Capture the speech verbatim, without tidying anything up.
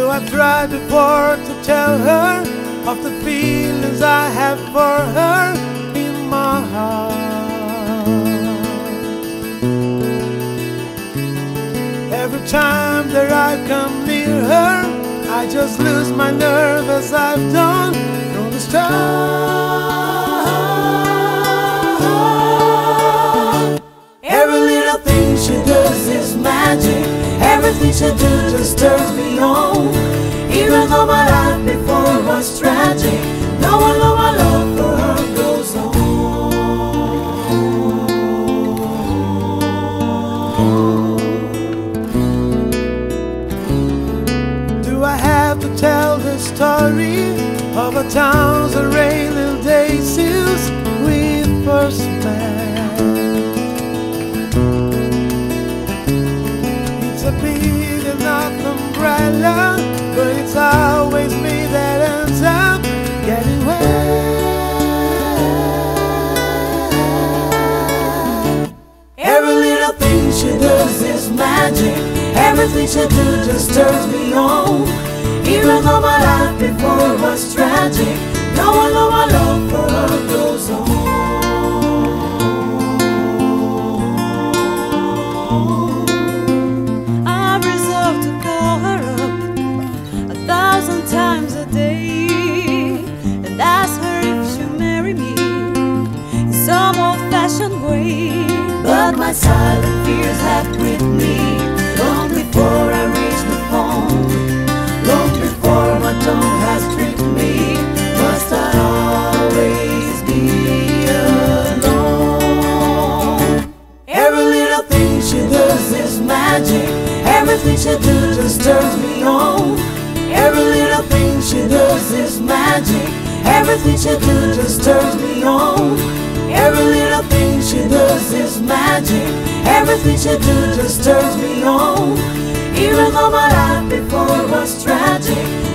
Though I've tried before to tell her of the feelings I have for her in my heart. Every time that I come near her, I just lose my nerve as I've done from the start. Every little thing she does is magic. Everything she do just turns me on. Even though my life before was tragic, now I know my love for her goes on. Do I have to tell the story of a thousand railing days since we first met? A big enough umbrella, but it's always me that ends up getting wet. Every little thing she does is magic. Everything she do just turns me on. Even though my life before was tragic, now I know my love for her goes on. Times a day and ask her if she'll marry me in some old-fashioned way. But my silent fears have gripped me long before I reach the phone, long before my tongue has tricked me. Must I always be alone? Every little thing she does is magic. Everything she do just turns me on. Every little thing she does is magic. Everything she do just turns me on. Every little thing she does is magic. Everything she do just turns me on. Even though my life before was tragic,